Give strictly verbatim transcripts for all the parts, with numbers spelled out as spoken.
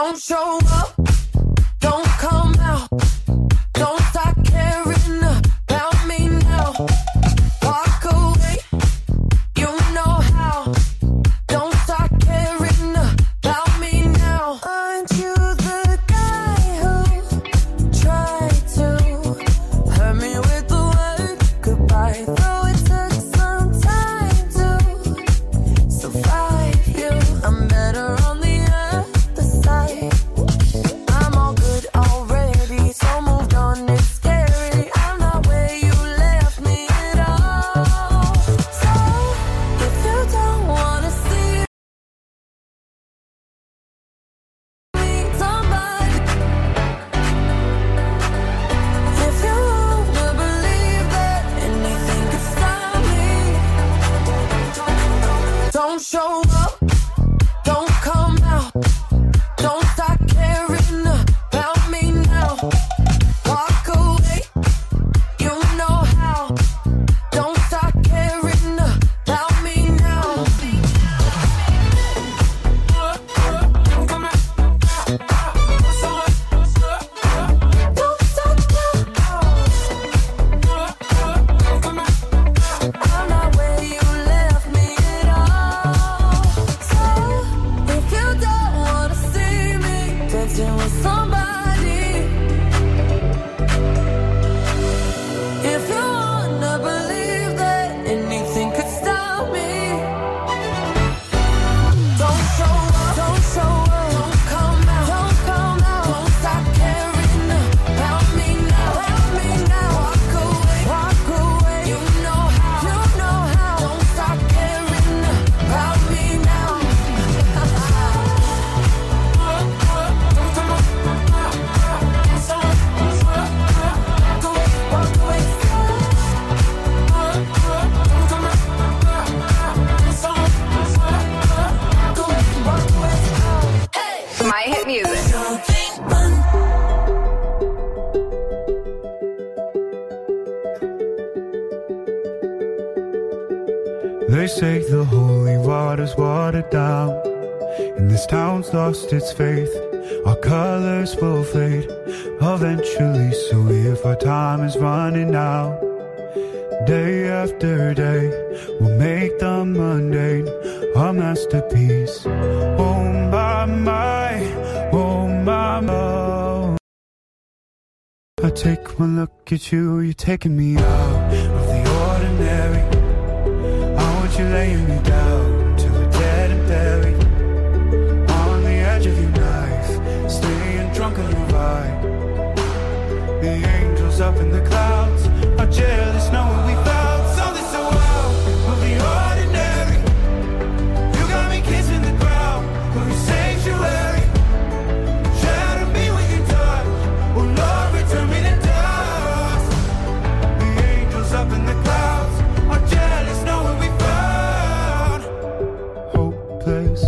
Don't show up, don't come out, don't start caring about me now. Walk away, you know how. Don't start caring about me now. Aren't you the guy who tried to hurt me with the word goodbye? Though it took some time to survive you, I'm better on the other side. I'm all good already, so moved on, it's scary. I'm not where you left me at all. So, if you don't wanna see me, somebody. If you wanna believe that anything could stop me, don't show up, don't come out, don't start caring about me now. Walk away, you know how. Don't start caring about me now. Don't stop now. I'm not where you left me at all. So, if you don't wanna see me dancing with somebody, if you wanna believe that anything could stop me, don't show up, don't show up, don't come out, don't come out, don't stop caring about me now, about me now. Walk away, walk away, you know how, you know how. Don't stop caring about me now. Walk away, My Hit Music. They say the holy water's watered down, and this town's lost its faith. Our colors will fade eventually, so if our time is running out, day after day, we'll make the mundane our masterpiece. Oh my, my, oh my, my. I take one look at you, you're taking me out of the ordinary. I want you laying me down till we're dead and buried, on the edge of your knife, staying drunk on your vibe. The angels up in the clouds are jealous knowing we found something so wild of the ordinary. You got me kissing the ground of your sanctuary. Shadow me with your touch, oh Lord, return me to dust. The angels up in the clouds are jealous knowing we found hopeless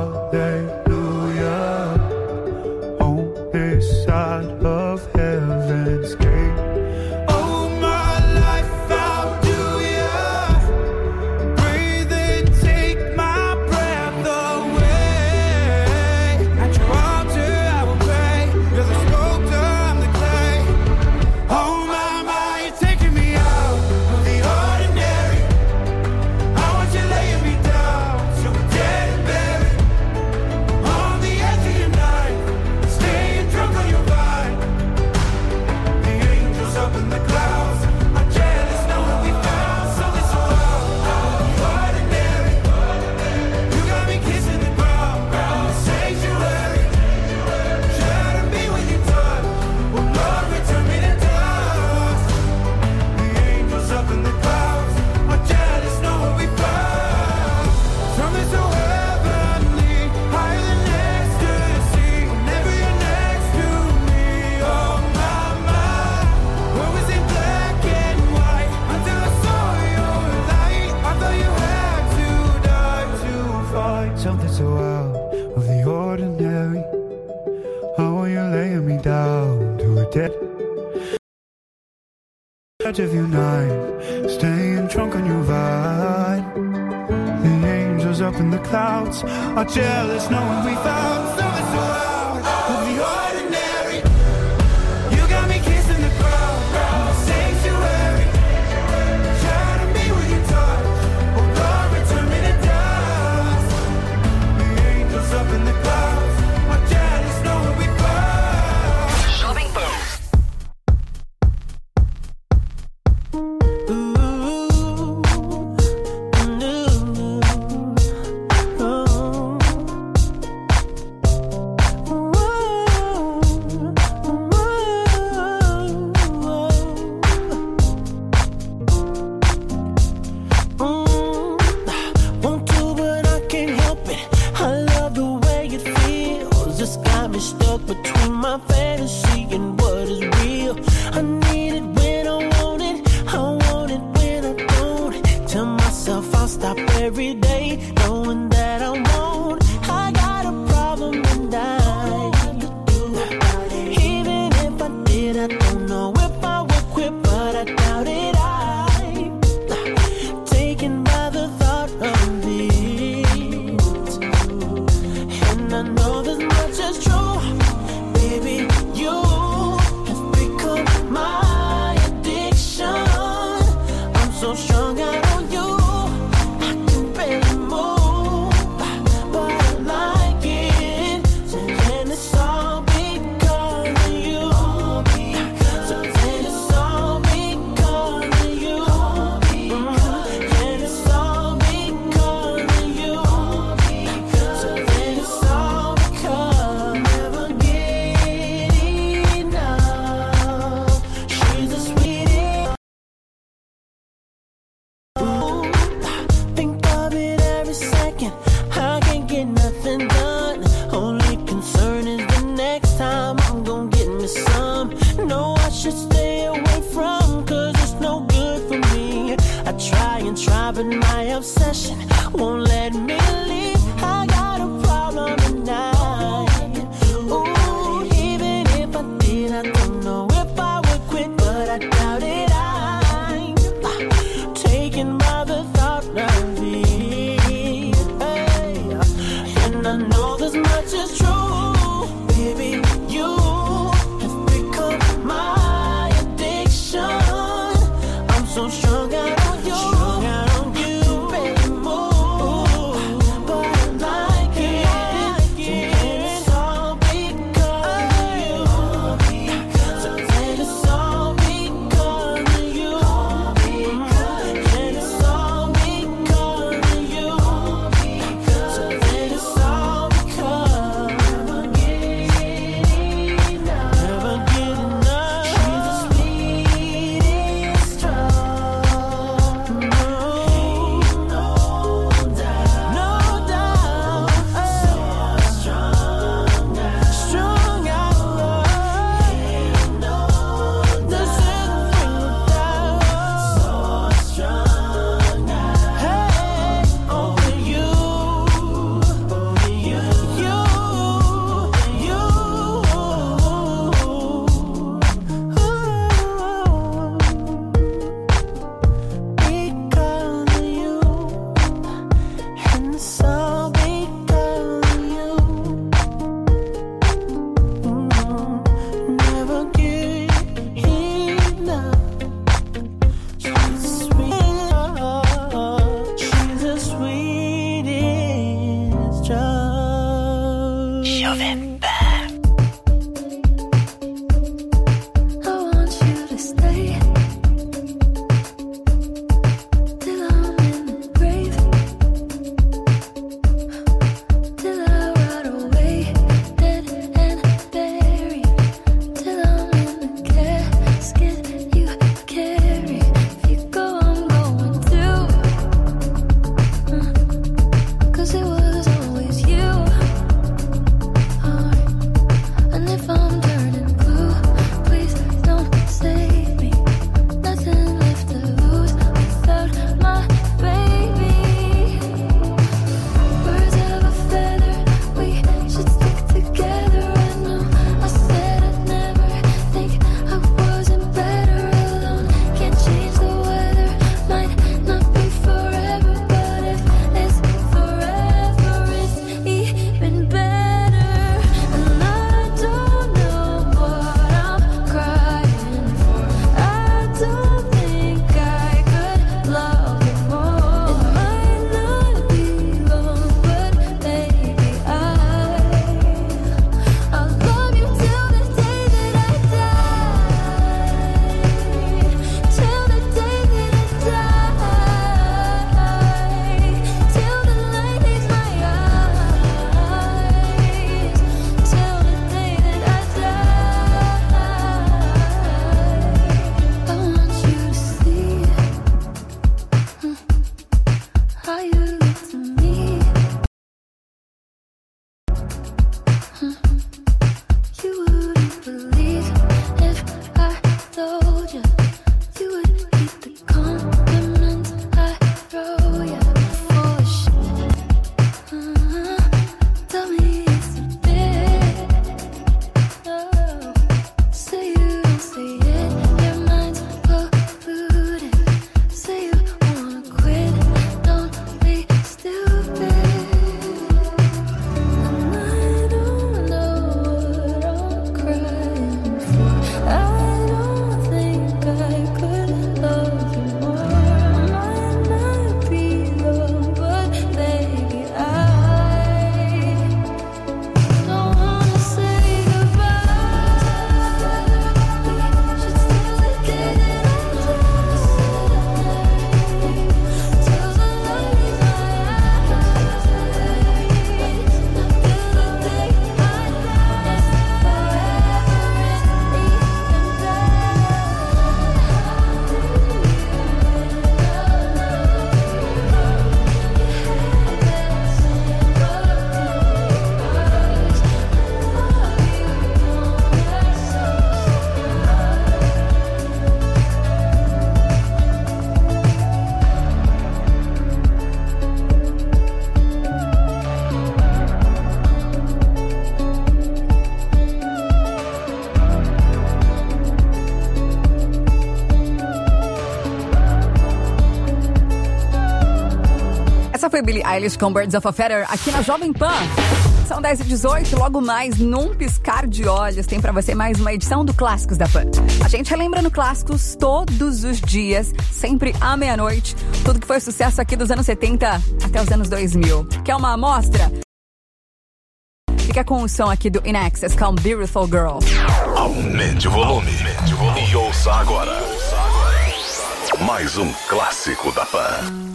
hallelujah on this side of heaven's gate. Oh my life, how do ya breathe and take my breath away? At your altar I will pray. You're the sculptor, I'm the clay. Oh my, my, you're taking me out of the ordinary. I want you laying me down so we're dead and buried, on the edge of your night, staying drunk on your vine. The angels up in the clouds are jealous knowing we found something so wild of the ordinary. You got me kissing the ground in the sanctuary. Shadow me when you touch, oh Lord, return me to dust. The angels up in the clouds are jealous knowing we found something so heavenly, higher than ecstasy. Whenever you're next to me, oh my, my. What was in black and white until I saw your light? I thought you had to die to find something so out of the ordinary. How are you laying me down to a dead edge of your night, staying drunk on your vine. The angels up in the clouds are jealous knowing we found something so loud. just got me stuck between my fantasy and what is real. I need it when I want it, I want it when I don't. Tell myself I'll stop every day, knowing that I won't. I got a problem and I even if I did, I don't know if I would quit, but I doubt it. I taken by the thought of it, and I know this much is true, baby. You have become my addiction. I'm so strung out on you, I can barely move, but I like it, and it's all because of you. So then it's all because of you, and it's all because of you. So then it's all because never get enough. She's the sweetest. Ooh, think of it every second. I can't get nothing done. Only concern is the next time I'm gonna get me some. No, I should stay away from, cause it's no good for me. I try and try, but my obsession won't let me leave. I got a problem tonight. Ooh, even if I did, I don't know if I would quit, but I doubt it. I'm taken by the thought of it, hey. And I know this much is true, baby. You have become my addiction. I'm so strung out on you, strung out on you, barely move, but I like it, and it's all because of you. So then it's all because of you, and it's all because of you. So then it's all because never get enough, never get enough. She's the sweetest drug, no, no doubt, no doubt. So strung out, strung out love, no this is the thing without. So strung out, hey, over you, over you, you, you. Because of you, and it's all because of you. Mm, never get enough. She's the sweetest, she's the sweetest drug. Shove it back. I want you to stay till I'm in the grave, till I rot away, dead and buried, till I'm in the casket you carry. If you go, I'm going through, cause it was always you. Alright. foi Billie Eilish com Birds of a Feather aqui na Jovem Pan. São dez e dezoito, logo mais, num piscar de olhos, tem pra você mais uma edição do Clássicos da Pan. A gente relembra no Clássicos todos os dias, sempre à meia-noite, tudo que foi sucesso aqui dos anos setenta até os anos dois mil. Quer uma amostra? Fica com o som aqui do In Excess com Beautiful Girl. Aumente o volume, aumente o volume e ouça agora. Ouça agora. Mais um clássico da Pan.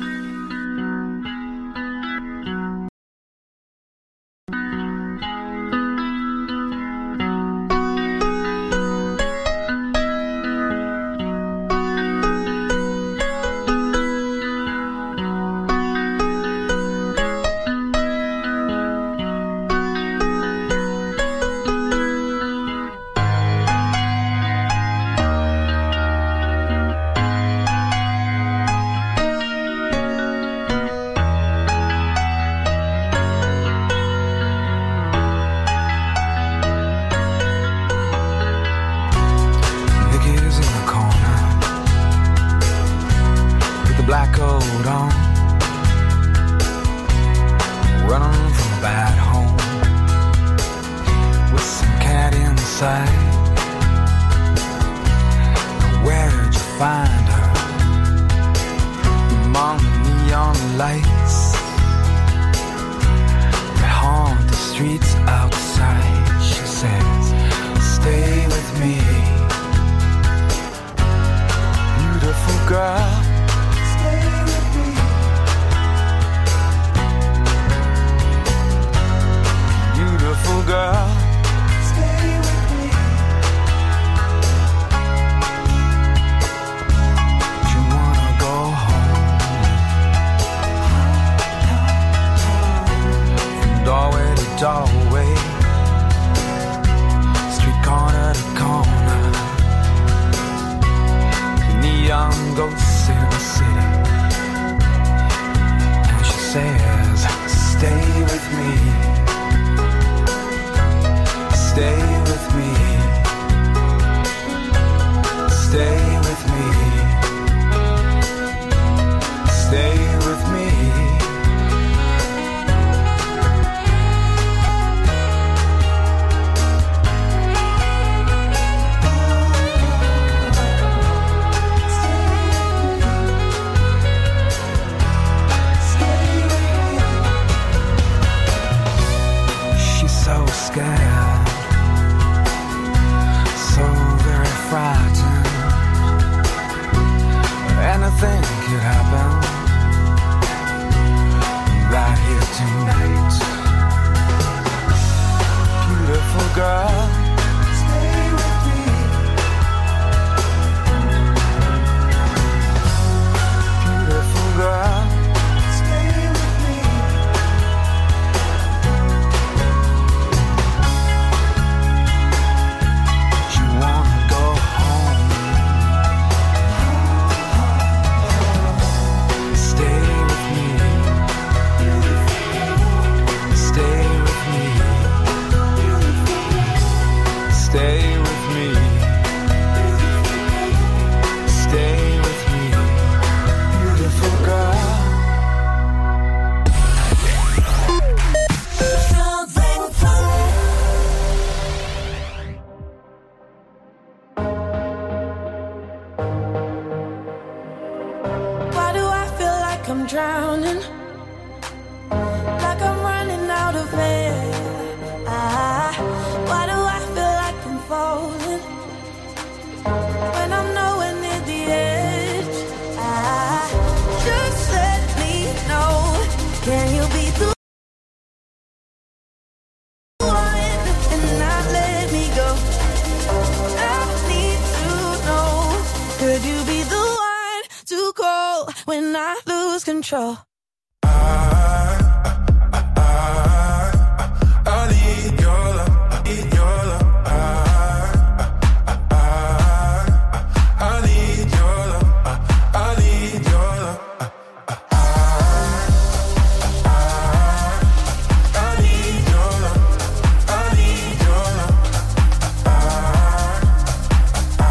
Control.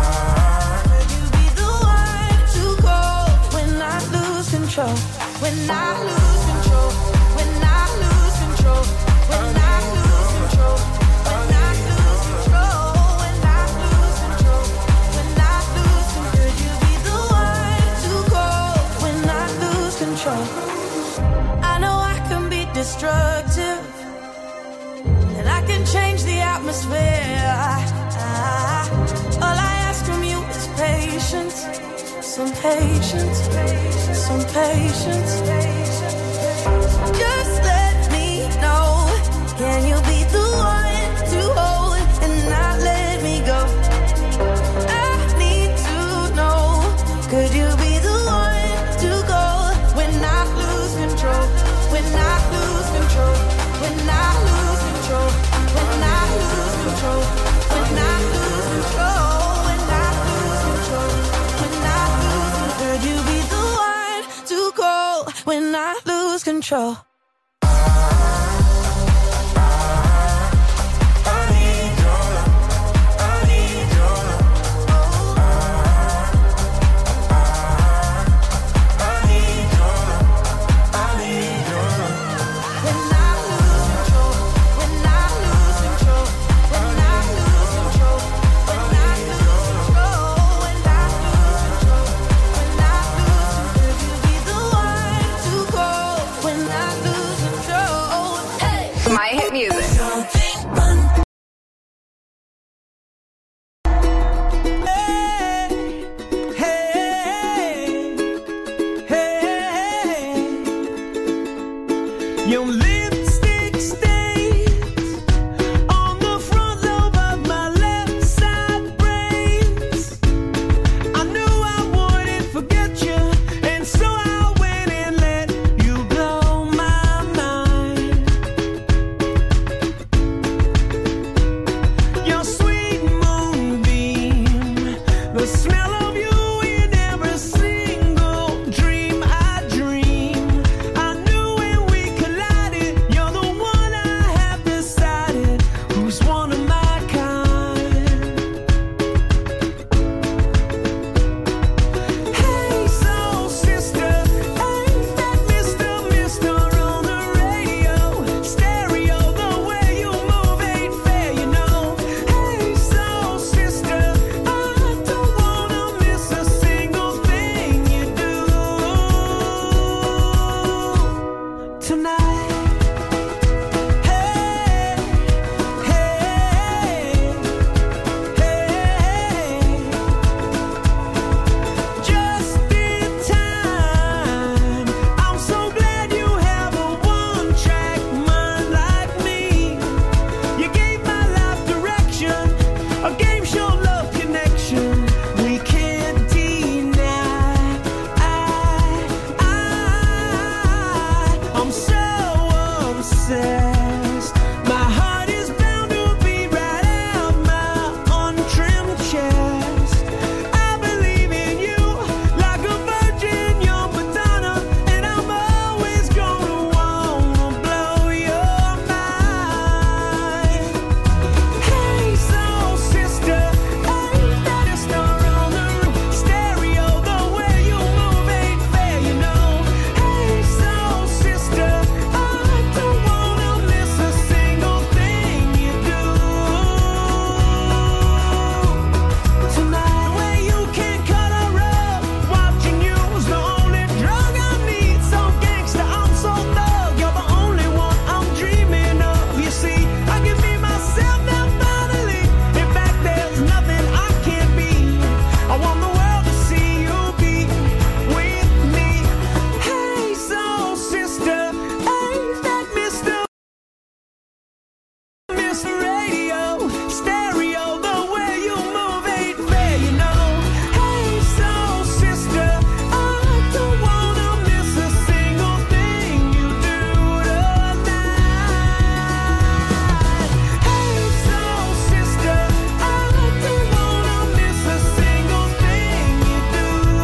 When I can change the atmosphere. All I ask from you is patience, some patience, some patience. Just let me know, can you be the one to hold and not let me go? I need to know, could you be the one to go when I lose control? When I lose control, when I lose control, when I lose control, when I lose control, when I lose control, when I lose control, could you be the one to go when I lose control? My Hit Music. Your lipstick stains on the front lobe of my left side brains. I knew I wouldn't forget you, and so I went and let you blow my mind. Your sweet moonbeam, the smell of you in every single dream I dream. I knew when we collided, you're the one I have decided who's one of my kind. Hey, soul sister, ain't that Mister Mister on the radio? Stereo, the way you move ain't fair, you know. Hey, soul sister, I don't wanna miss a single thing you do tonight. Hey, hey, hey, just in time. I'm so glad you have a one-track mind like me. You gave my life direction, a game show love connection we can't deny. I, I, I'm so obsessed. My heart is bound to beat right out my untrimmed chest. I believe in you like a virgin, young Madonna, and I'm always gonna wanna blow your mind. Hey, soul sister, ain't that a star on the roof? Stereo, the way you move ain't fair, you know. Hey, soul sister, I don't wanna miss a single thing you do tonight. Where you can cut a rug, watching you's the only drug I need. So gangsta, I'm so thug, you're the only one I'm dreaming of. You see, I can be myself now finally. In fact, there's nothing I can't be. I want the world to see you be with me. Hey, soul sister, ain't that Mister Mister Radio? Stereo, the way you move ain't fair, you know. Hey, soul sister, I don't wanna miss a single thing you do tonight. Hey, soul sister, I don't wanna miss a single thing you do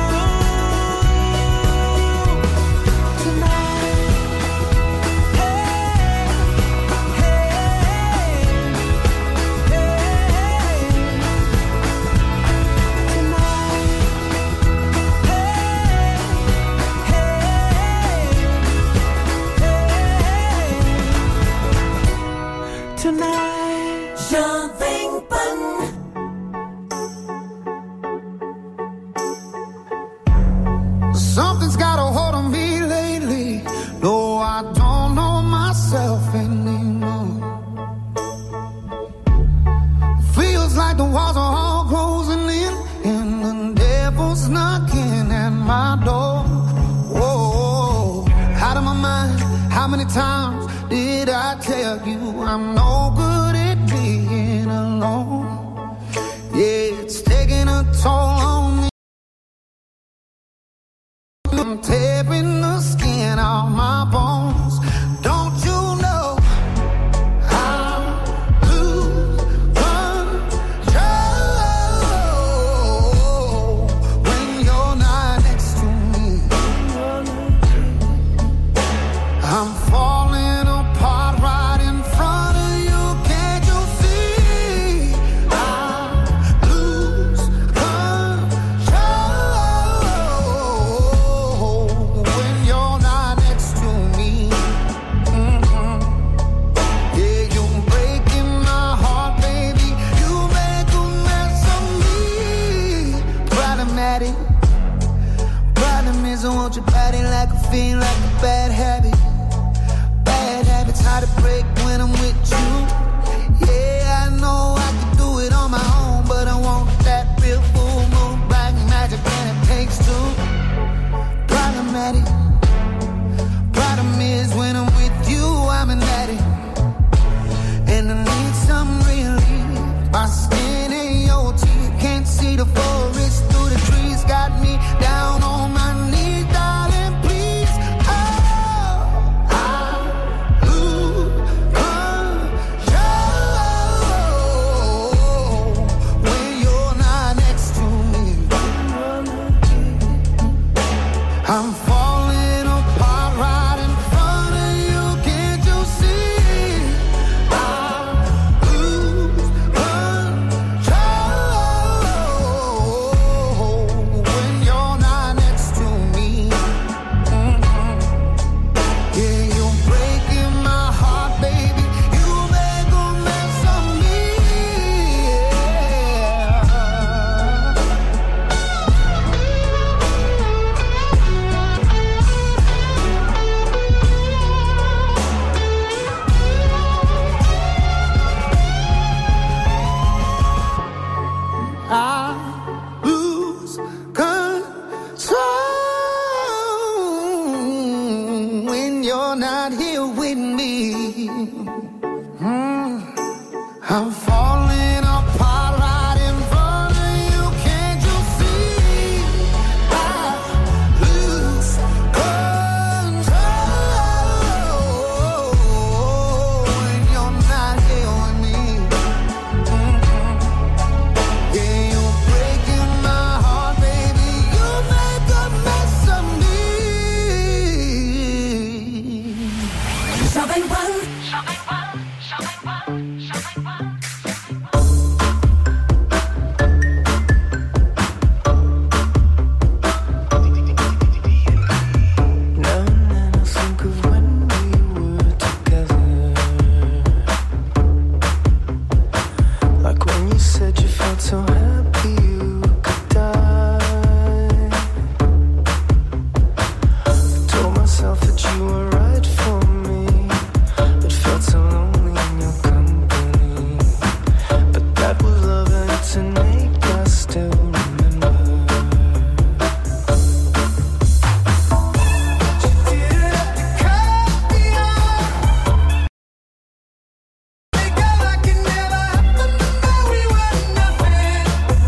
tonight. Hey, hey, tonight. Something fun. Something's got a hold on me lately. No, I don't know myself anymore. I'm no good at being alone. Yeah, it's taking a toll on me. I'm tearing the skin off my bones. Don't you know I lose control when you're not next to me? I'm falling apart right in front of you. Can't you see? I lose control when you're not next to me. Mhm. Yeah, you're breaking my heart, baby. You make a mess of me. Problematic. Problem is I want your body like a fiend, like a bad habit. Bad habits hard to break when I'm with you. Yeah, I know I can do it on my own, but I want that real full moon, black magic, and it takes two. Problematic. Problem is when I'm with you, I'm an addict, and I need some relief. My skin in your teeth, can't see the forest through the trees. Got me down on my knees, darling, please. Oh, I lose control when you're not next to me. I'm falling apart right in front of you. Can't you see? I lose control when you're not next to me. Mhm. Yeah, you're breaking my heart, baby. You make a mess of me. I lose control when you're not here with me. Mm. I'm falling apart right in front of you. Can't you see? I lose control when you're not here with me. Mhm. Yeah, you're breaking my heart, baby. You make a mess of me. Now and then I think of when we were together, like when you said you felt so happy you could die. I told myself that you were right for me, but felt so lonely in your company. But that was love and it's innate, I still remember. Like it never happened, but we were nothing.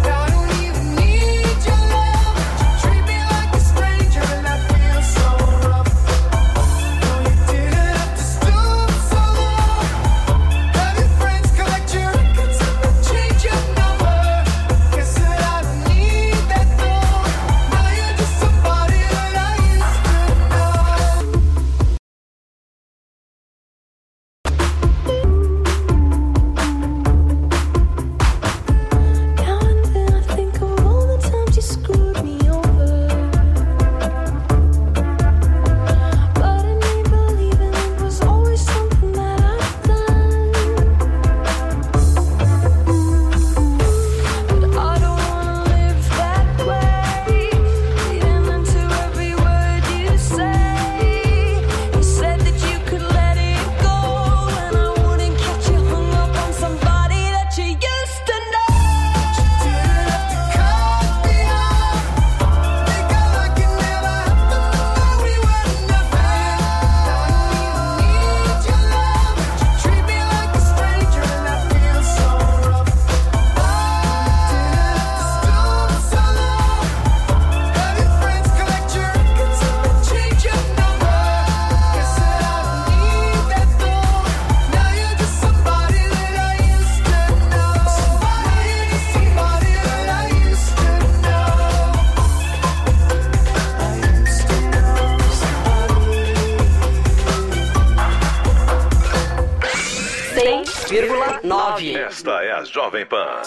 nove. Esta é a Jovem Pan.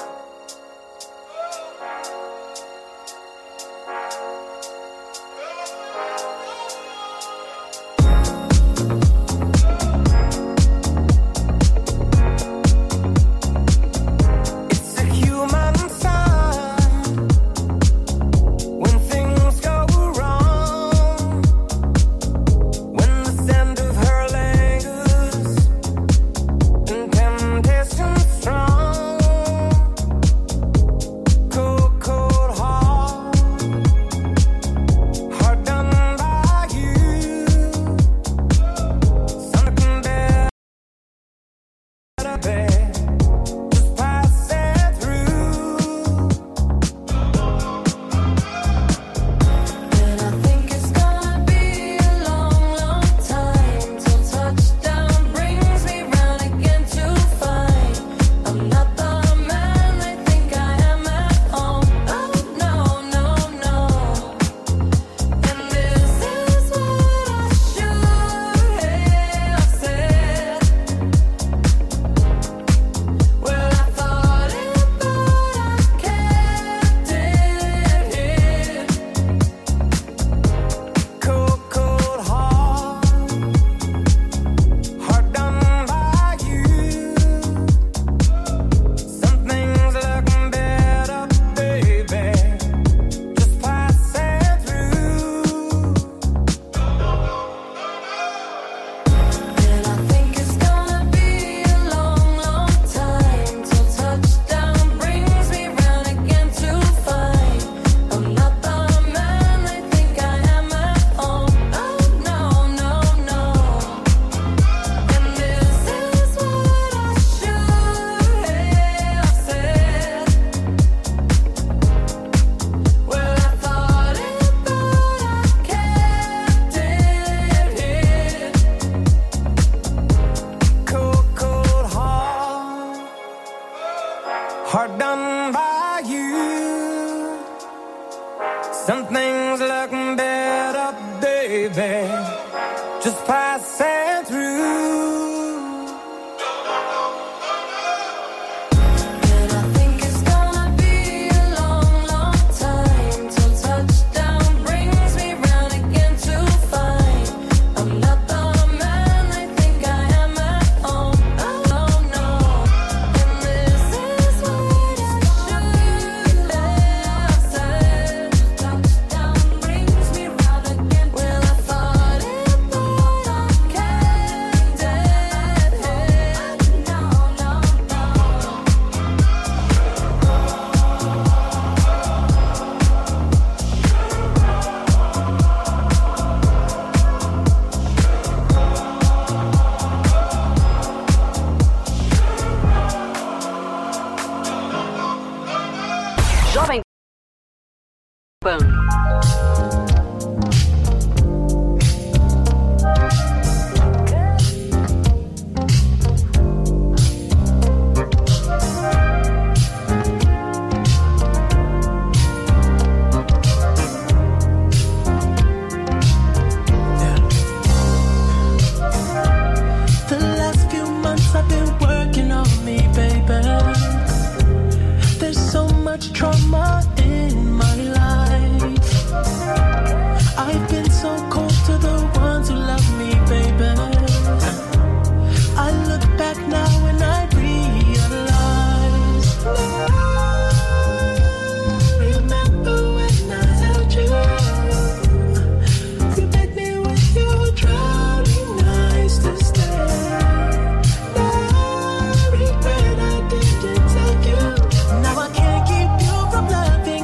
Hard done by you. Some things look better, baby, just passing through. Jovem Pan. The last few months I've been working on me, baby. There's so much trauma in my life. I've been so cold to the ones who love me, baby. I look back now and I realize remember when I held you. You begged me with your drowning eyes to stay. Now regret I didn't tell you. Now I can't keep you from loving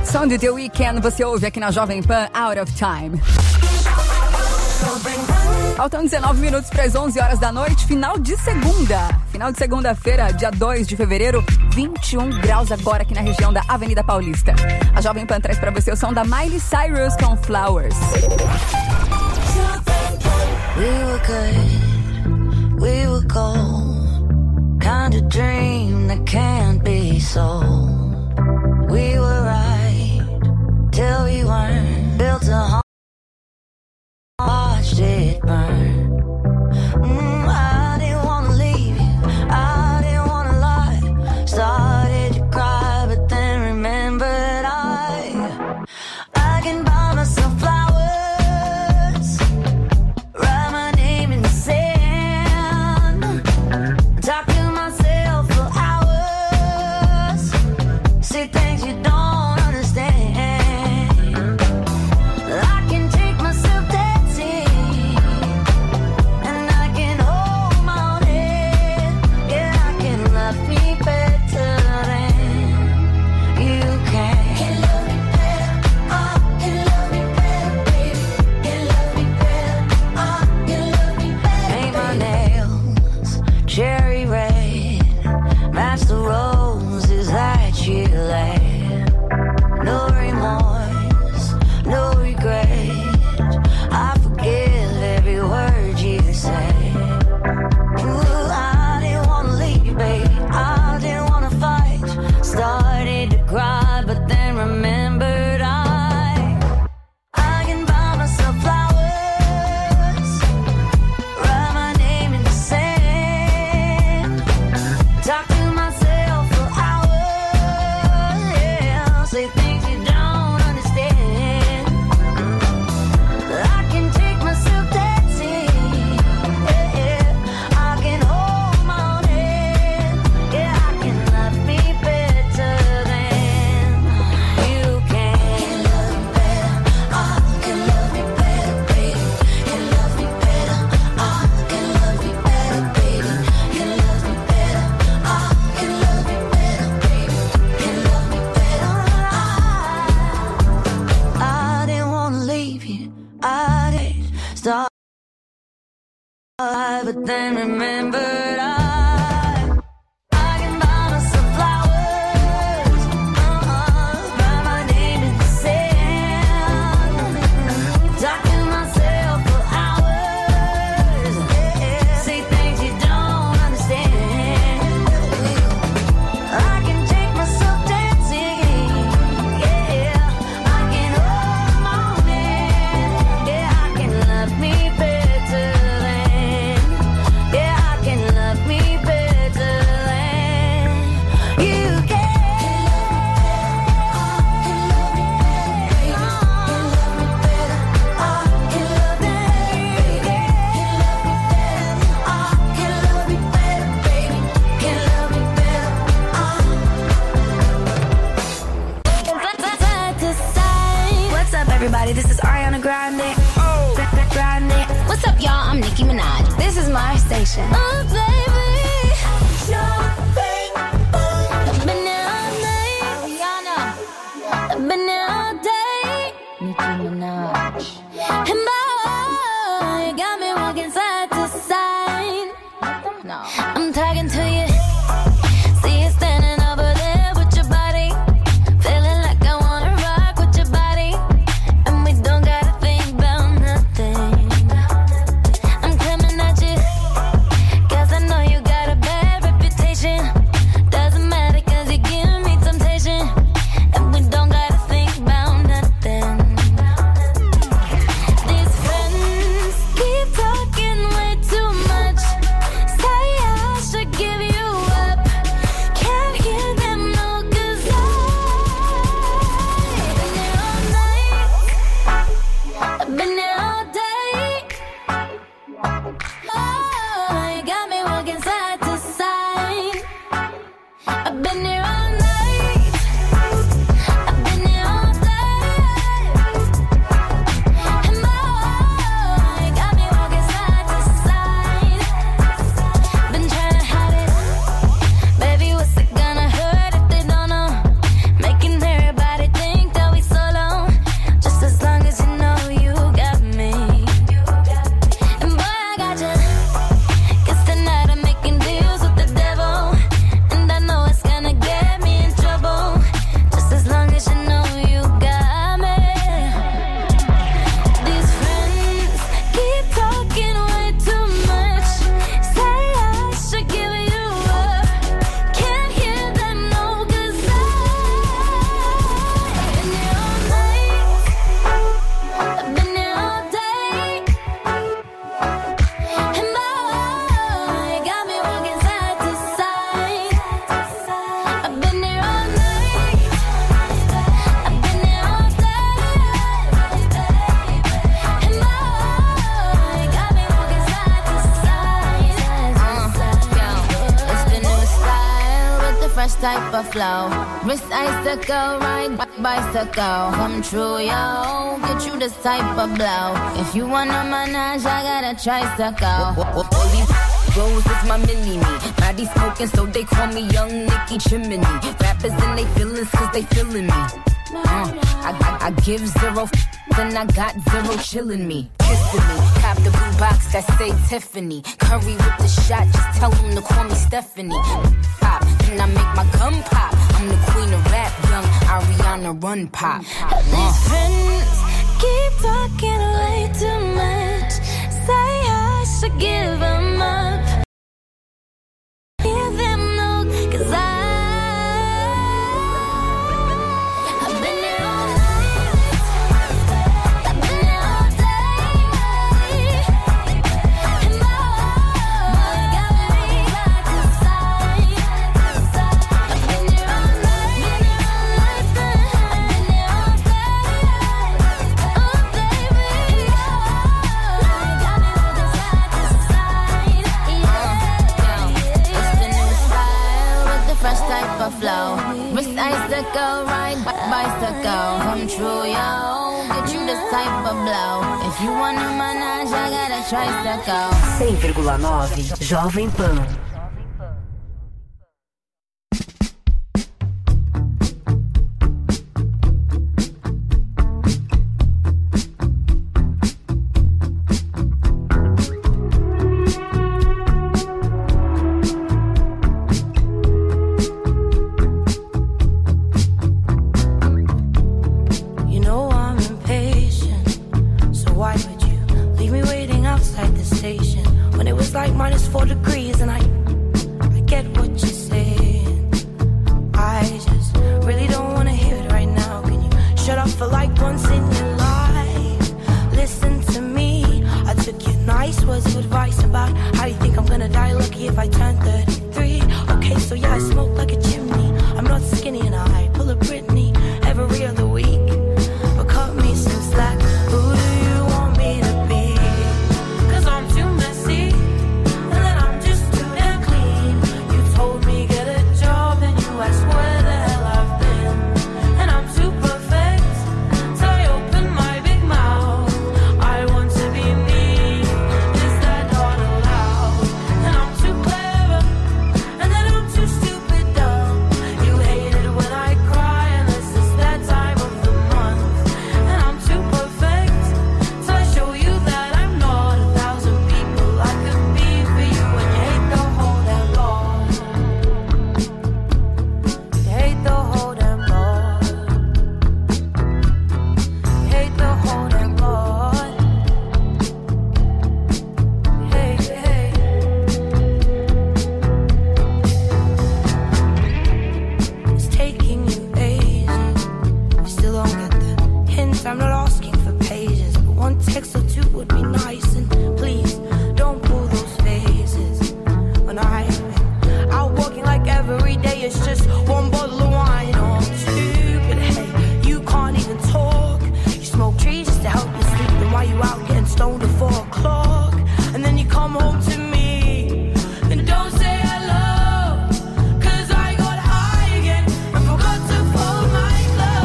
Som de The Weeknd, você ouve aqui na Jovem Pan, Out of Time. Faltam dezenove minutos para as onze horas da noite, final de segunda. Final de segunda-feira, dia dois de fevereiro, vinte e um graus agora aqui na região da Avenida Paulista. A Jovem Pan traz para você o som da Miley Cyrus com Flowers. We were good, we were gold, kind of dream that can't be sold. We were right, till we weren't, built a home, watched it burn. Mm, I didn't wanna leave you, I didn't wanna lie, started to cry, but then remembered I, I can buy myself flowers. Talk to myself for hours. Say things you don't understand. I can take myself dancing, and I can hold my own head. Yeah, I can love me better than you can. Can love me better, oh, can love me better, baby. Can love me better, oh, can love me better. Paint my nails cherry red, match the roses that you laid. No remorse, no regret, I forgive every word you say. Ooh, I didn't wanna leave, babe, I didn't wanna fight. Started to cry, but then remembered I, I can buy myself flowers, write my name in the sand. Talk to myself for hours, yeah. Say things you don't understand. I can take myself dancing, yeah, yeah. I can hold my own hand, yeah. I can love me better than you can. Can love me better, I can love me better, baby. Can love me better, I can love me better, baby. Can love me better, I can love me better, baby. Can love me better, I, I didn't wanna leave you, I did start, but then remembered I, I can buy myself flowers, uh-uh, write my name in the sand. Talk to myself for hours, yeah. Say things you don't understand. I can take myself dancing, yeah. I can hold my own hand, yeah. I can love me better than, yeah. I can love me better than you can. What's up, everybody? This is Ariana Grande. Oh, Grande. What's up, y'all? I'm Nicki Minaj. This is my station. Oh, baby. I've been here all night. Rihanna. I've been here all day. Nicki Minaj. And boy, you got me walking side to side. No. I'm talking to you. See you standing over there with your body. Feeling like I wanna rock with your body. And we don't gotta think about nothing. I'm coming at you, 'cause I know you got a bad reputation. Doesn't matter 'cause you give me temptation. And we don't gotta think type of flow. Wrist icicle, ride bicycle. Come true, yo. Get you this type of blow. If you wanna manage, I got a tricycle. All these Rose is my mini-me. Maddie smoking, so they call me Young Nicky Chimney. Rappers and they feelings, cause they feeling me. Uh, I, I, I give zero f- then I got zero chillin' me. Kissing me, cop the blue box that say Tiffany. Curry with the shot, just tell them to call me Stephanie. Pop, then I make my gun pop. I'm the queen of rap, young Ariana Run Pop. Uh. These friends keep talking way too much. Say I should give them up. Hear them know, cause I flow. Wrist icicle, ride bicycle. Come true, yo. Get you this type of blow. If you wanna manage, I got a tricycle. cem vírgula nove Jovem Pan.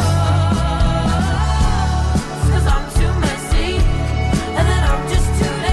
Too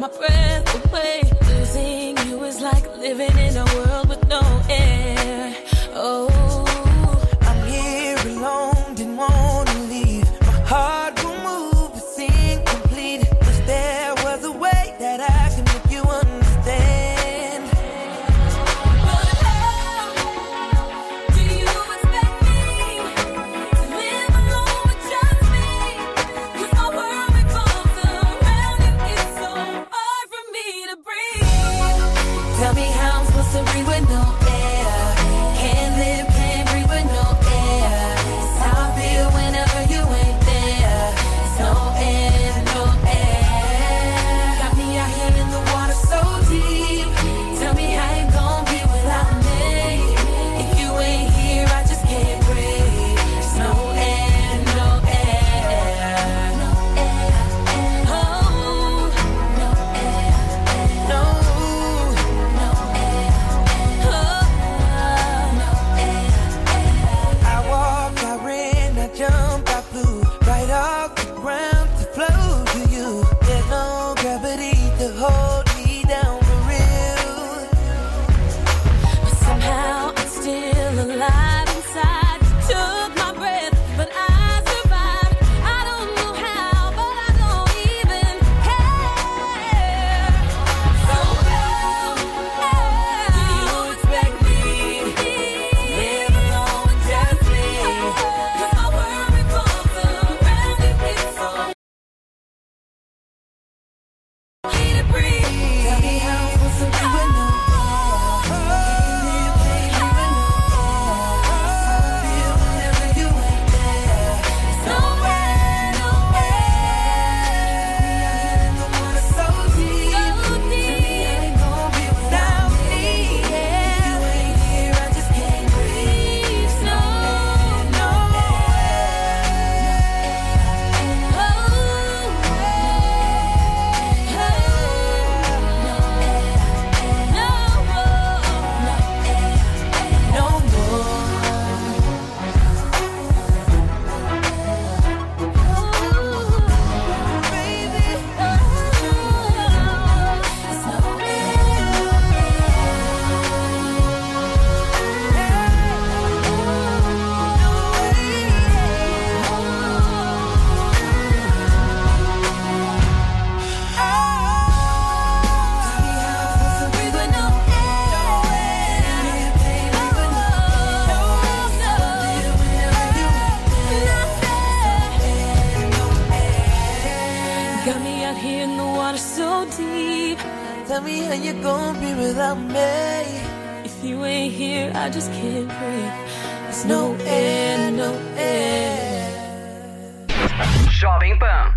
my breath away. Losing you is like living in a world with no air. Oh, I'm here alone, didn't want to leave. My heart will move, it's incomplete. Wish there was a way that I can make you understand. but how do you expect me to live alone with just me? 'Cause my world revolves around you. It's so hard for me to breathe. Tell me how I'm supposed to breathe with no air. Can't live, can't breathe with no air. It's how I feel whenever you ain't there. It's no air, no air. Got me out here in the water so deep. Tell me how you gon' be without me. If you ain't here, I just can't breathe. It's no air, no air. No air, oh, no air, no, no air, oh, no air. I walked, I ran, I jumped, I flew right off the ground to flow to you. There's no gravity to hold me down for real. But somehow I'm still alive inside. You took my breath, but I survived. I don't know how, but I don't even care. So how do you expect me to live alone with just me? 'Cause my world revolves around you. It's so hard to breathe. Tell me how I'm supposed to be with no air. Can't live, can't breathe with no air. It's how I feel whenever you ain't there. It's no air, no air. Me out here in the water so deep. Tell me how you gon' be without me. If you ain't here, I just can't breathe. It's no air, no no more. Baby, it's no Got me out here in the water so deep. Tell me how you gon' be without me. If you ain't here, I just can't breathe. There's no air, no air. Jovem Pan.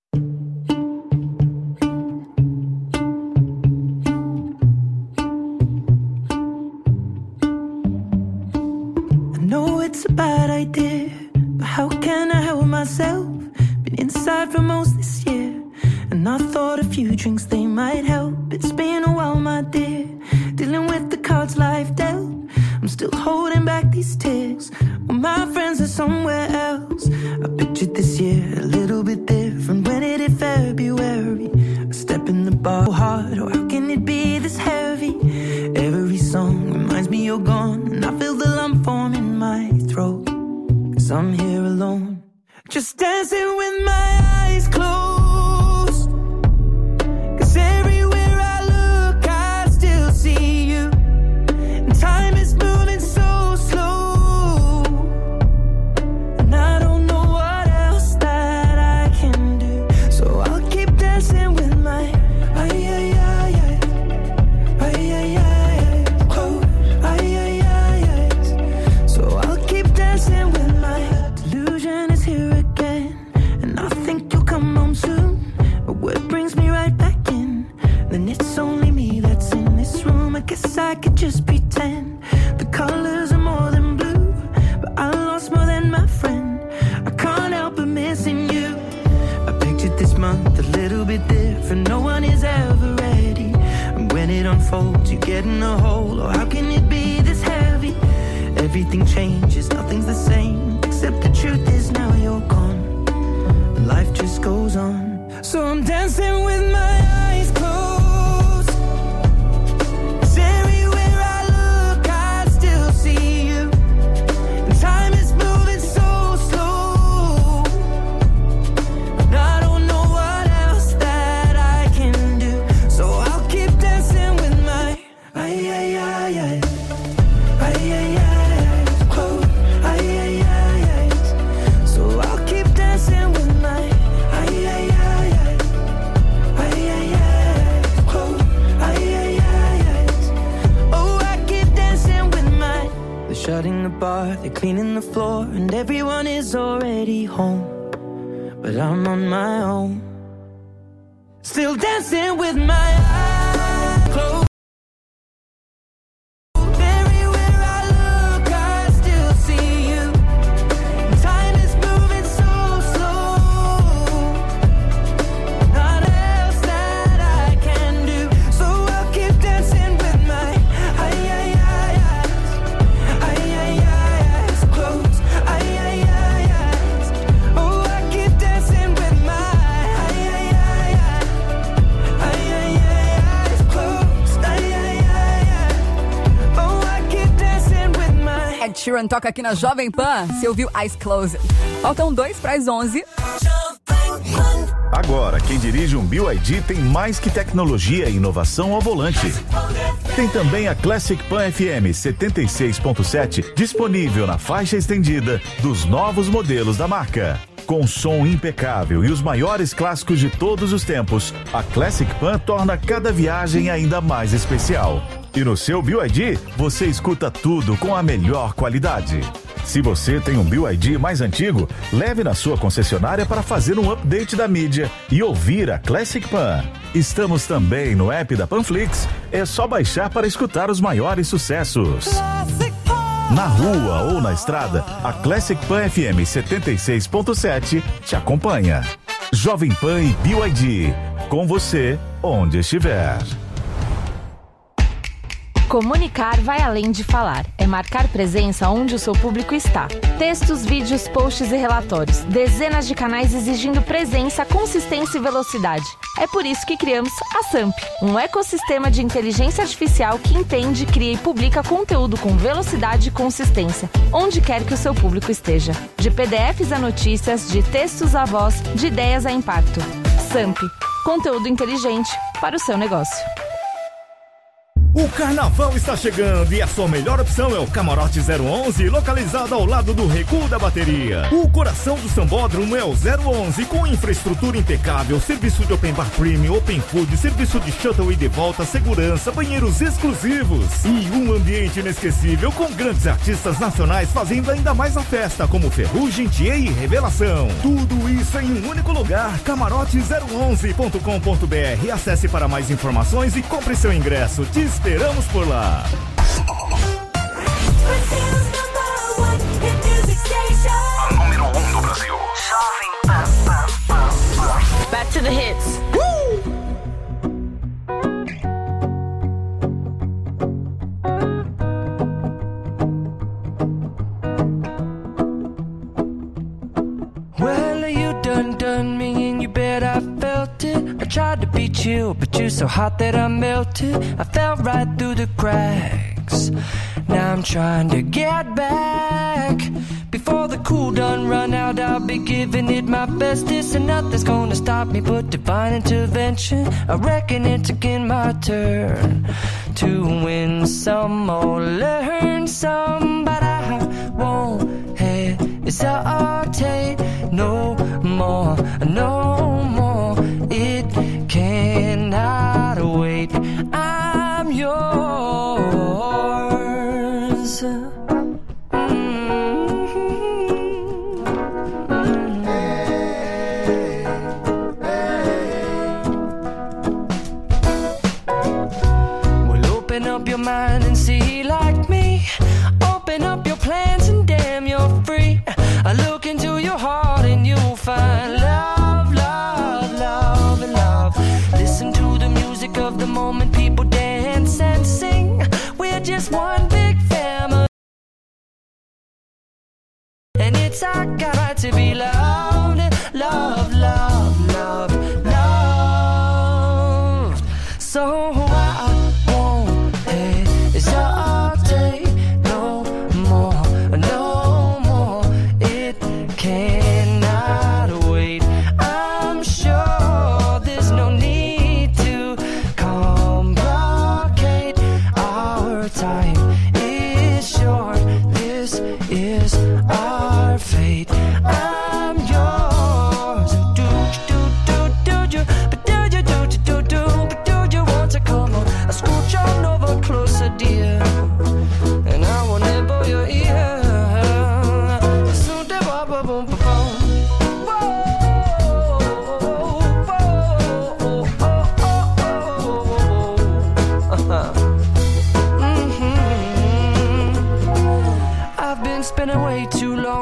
I know it's a bad idea, but how can I help myself? Been inside for most this year, and I thought a few drinks they might help. It's been a while, my dear, dealing with the cards life dealt. I'm still holding back these tears, well, my friends are somewhere else. I pictured this year a little bit different. When it hit February, a step in the bar hard, or how can it be this heavy? Every song reminds me you're gone, and I feel the lump form in my throat, 'cause I'm here alone, just dancing with my eyes closed. 'Cause everywhere I look, I still see you, and time is moving so slow, and I don't know what else that I can do. So I'll keep dancing with my ay ay ay ay ay ay ay close ay ay ay ay. So I'll keep dancing with my delusion is here again, and I think you'll come home soon. But what brings me right back in? Then it's only me that's in this room. I guess I could just pretend the colors are more than blue, but I lost more than my friend. I can't help but missing you. I pictured this month a little bit different. No one is ever ready, and when it unfolds, you get in a hole. Or how can it be this heavy? Everything changes, nothing's the same, except the truth is now you're gone. Life just goes on, so I'm dancing with my eyes closed. They're cleaning the floor and everyone is already home, but I'm on my own, still dancing with my eyes closed. Everywhere I look, I still see you. Time is moving so slow. Not else that I can do, so I'll keep dancing with my ay ay ay eyes, ay ay ay eyes closed, ay ay ay eyes. Oh, I keep dancing with my ay ay ay ay, ay ay ay eyes closed, ay ay ay ay. Oh, I keep dancing with my. Ed Sheeran toca aqui na Jovem Pan. Você ouviu Eyes Closed. Faltam dois para as onze. Agora, quem dirige um B Y D tem mais que tecnologia e inovação ao volante. Tem também a Classic Pan F M setenta e seis ponto sete disponível na faixa estendida dos novos modelos da marca. Com som impecável e os maiores clássicos de todos os tempos, a Classic Pan torna cada viagem ainda mais especial. E no seu B Y D, você escuta tudo com a melhor qualidade. Se você tem um B Y D mais antigo, leve na sua concessionária para fazer um update da mídia e ouvir a Classic Pan. Estamos também no app da Panflix. É só baixar para escutar os maiores sucessos. Na rua ou na estrada, a Classic Pan F M setenta e seis ponto sete te acompanha. Jovem Pan e B Y D, com você, onde estiver. Comunicar vai além de falar. É marcar presença onde o seu público está. Textos, vídeos, posts e relatórios. Dezenas de canais exigindo presença, consistência e velocidade. É por isso que criamos a Samp, um ecossistema de inteligência artificial que entende, cria e publica conteúdo com velocidade e consistência, onde quer que o seu público esteja. De P D Fs a notícias, de textos a voz, de ideias a impacto. Samp, conteúdo inteligente para o seu negócio. O carnaval está chegando e a sua melhor opção é o Camarote zero onze, localizado ao lado do Recuo da Bateria. O coração do Sambódromo é o zero onze, com infraestrutura impecável, serviço de open bar premium, open food, serviço de shuttle e de volta, segurança, banheiros exclusivos e um ambiente inesquecível com grandes artistas nacionais fazendo ainda mais a festa, como Ferrugem, Thier e Revelação. Tudo isso em um único lugar, camarote zero onze ponto com ponto b r. Acesse para mais informações e compre seu ingresso. Te esperamos por lá. A número um do Brasil. Jovem Pan. Back to the hits. Well, you done done me and you bet I felt it. I tried to be chill, but you're so hot that I melted. I fell right through the cracks. Now I'm trying to get back. Before the cool done run out, I'll be giving it my bestest, and nothing's gonna stop me but divine intervention. I reckon it's again my turn to win some or learn some, but I won't hesitate no more, no more. It cannot wait. I'm yours. Up your mind and see like me. Open up your plans and damn, you're free. I look into your heart and you'll find love, love, love, and love. Listen to the music of the moment, people dance and sing. We're just one big family, and it's our God to be loved, love, love, love, love. So I won't hesitate no more, no more. It cannot wait. I'm sure there's no need to complicate. Our time is short. This is our fate. I'm yours. Do do do do do, but do you do do do do, but do you want to come?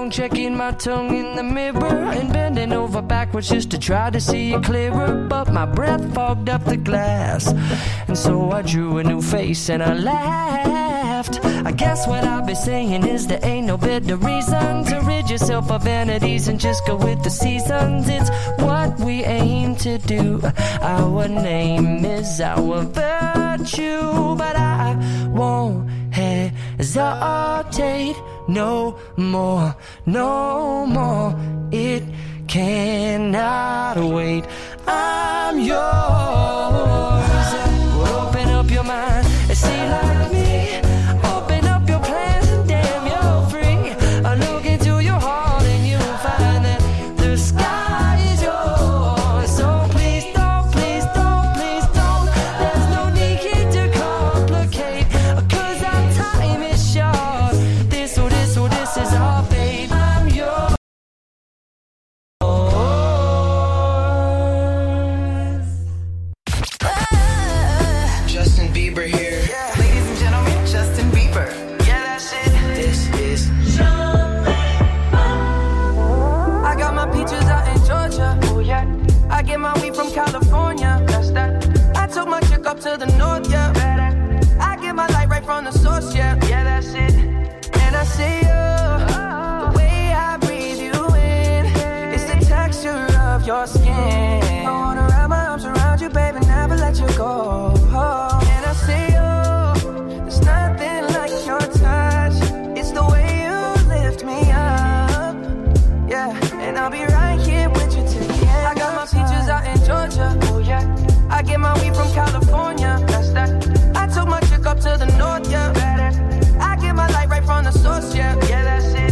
phone, checking my tongue in the mirror, and bending over backwards just to try to see it clearer. But my breath fogged up the glass, and so I drew a new face and I laughed. I guess what I'll be saying is there ain't no better reason to rid yourself of vanities and just go with the seasons. It's what we aim to do. Our name is our virtue, but I won't hesitate no more, no more. It cannot wait. I'm yours. Well, open up your mind and see like me. Open up your plans and damn, you're free. I look into your heart and you'll find that the sky is yours. So please don't, please don't, please don't. There's no need here to complicate, 'cause our time is short. This or this or this is our fate. I'm yours. Justin Bieber here. Yeah. Ladies and gentlemen, Justin Bieber. Yeah, that's it. This is I got my peaches out in Georgia. Oh yeah. I get my weed from California. That's that. I took my chick up to the north, yeah. I get my light right from the source, yeah. Yeah, that's it. And I see you. The way I breathe you in, it's the texture of your skin. I wanna wrap my arms around you, baby, never let you go. And I see you. There's nothing like your touch. It's the way you lift me up. Yeah, and I'll be right here with you till the end. I got my peaches out in Georgia. Oh yeah. I get my weed from California. That's that. I took my chick up to the north, yeah. I get my light right from the source, yeah. Yeah, that's it.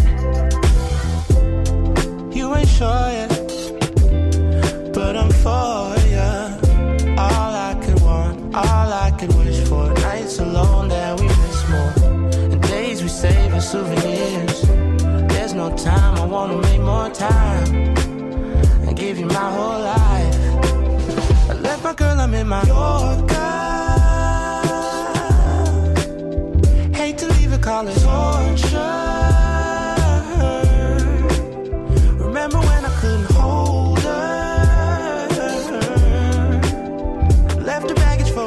You ain't sure yet, but I'm for ya. All I could want, all I could wish for. Nights alone that we miss more, and days we save as souvenirs. There's no time, I wanna make more time and give you my whole life. I left my girl, I'm in my Yorker. Hate to leave it, call it home.